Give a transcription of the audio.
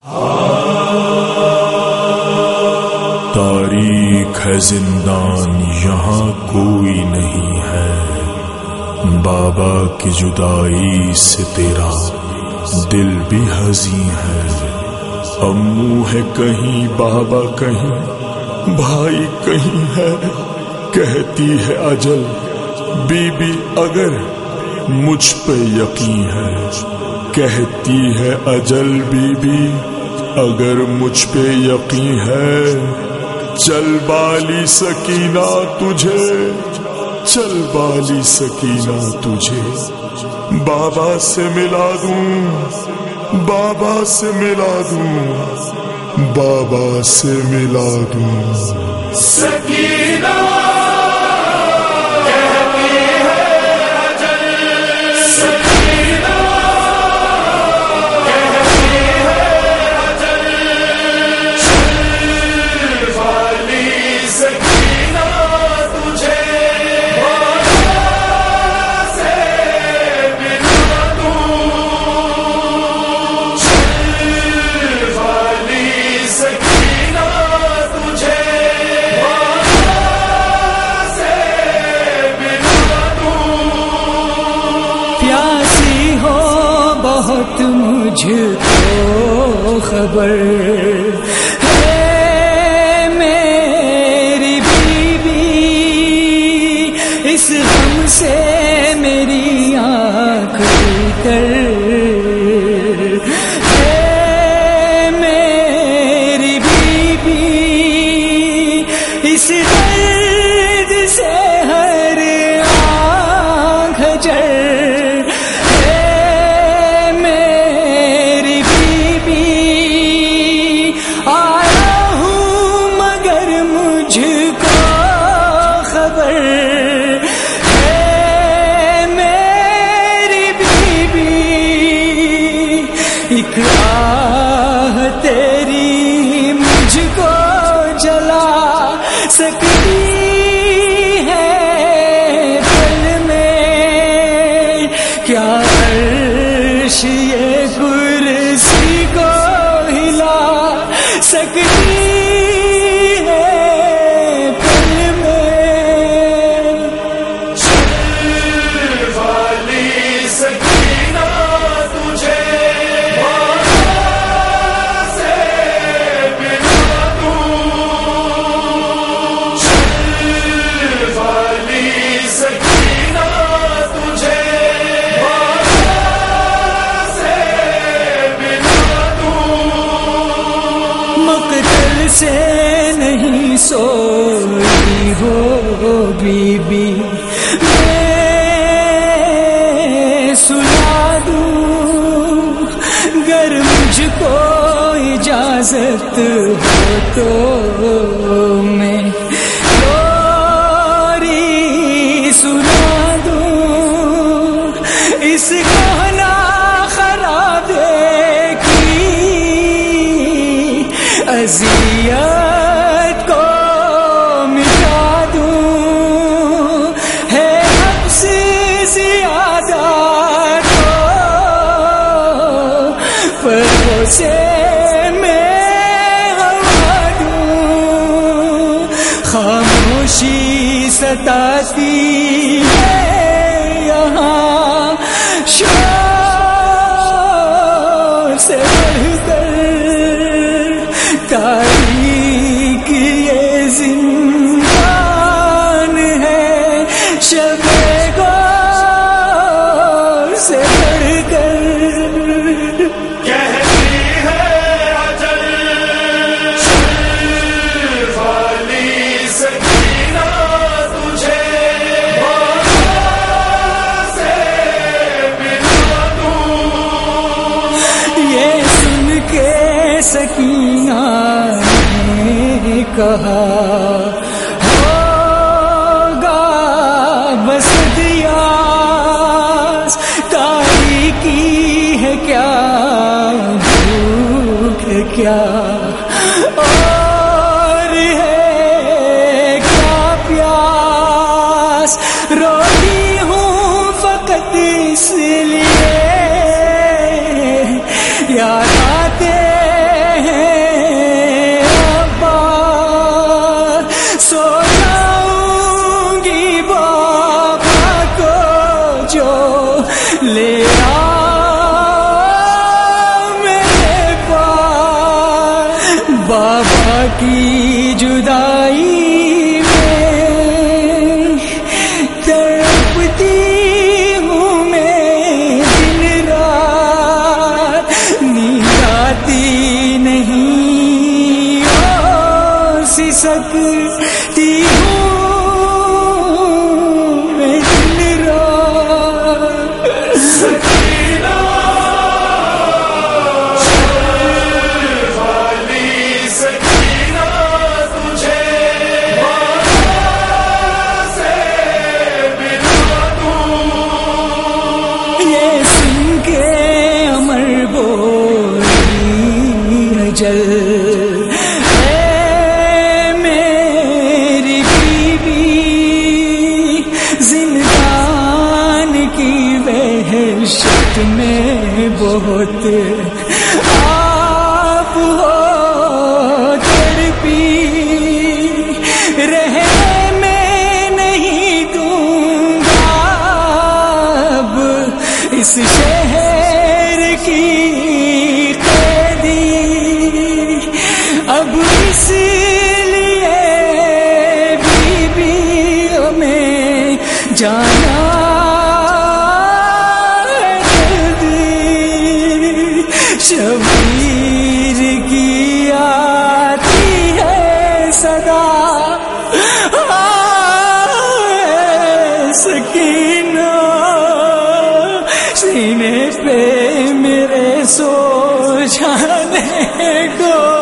تاریک ہے زندان یہاں کوئی نہیں ہے، بابا کی جدائی سے تیرا دل بھی حزین ہے۔ امو ہے کہیں، بابا کہیں، بھائی کہیں ہے، کہتی ہے اجل بی بی اگر مجھ پہ یقین ہے، کہتی ہے اجل بی بی اگر مجھ پہ یقین ہے۔ چل بالی سکینہ تجھے، چل بالی سکینہ تجھے بابا سے ملا دوں، بابا سے ملا دوں، بابا سے ملا دوں۔ سکینہ مجھ کو خبر ہے میری بیوی اس غم سے میری آنکھ تر ہے، میری بیوی اس درد سے ہر آنکھ جر ایک آہ تیری مجھ کو جلا سکتی ہے دل میں، کیا عرش یہ کرسی کو ہلا سکتی ہے دل میں۔ چل والی سکینہ تجھے سے نہیں سوئی ہو بی بی، میں سلا دوں گر مجھ کو اجازت ہو تو میں لوری سنا دوں اس گہنا خراب کی اذیت کو مٹا دوں، ہے حد سے زیادہ تو پروں سے میں ہوا دوں، خاموشی ستاتی ہے یہاں شور سے بڑھ کر، تاریک یہ زندان ہے شب گور سے بڑھ کر، کہتی ہے اجل چل والی سکینہ تجھے بابا سے ملا دوں۔ یہ سن کے سکینہ نے کہا ہوگا بس دیاس، تاریکی ہے کیا بھوک ہے کیا اور ہے کیا پیاس، روتی ہوں فقط اس لیے یاد آتے کی جدائی میں تڑپتی ہوں میں دن رات، نیند آتی نہیں اور سسکتی ہوں میں دن رات۔ سکینہ والی سکینہ تجھے ماں سے ملوا دوں، یہ سن کے امر بولی اجل، اے میری بیوی زندان کی وحشت میں بہت آپ ہو تڑپی، رہنے میں نہیں دوں گا اب اس شہر کی قیدی، اب اس لیے بیویوں میں جانا جلدی، شبیر کی آتی ہے صدا، سکینہ سینے پہ میرے سو جانے کو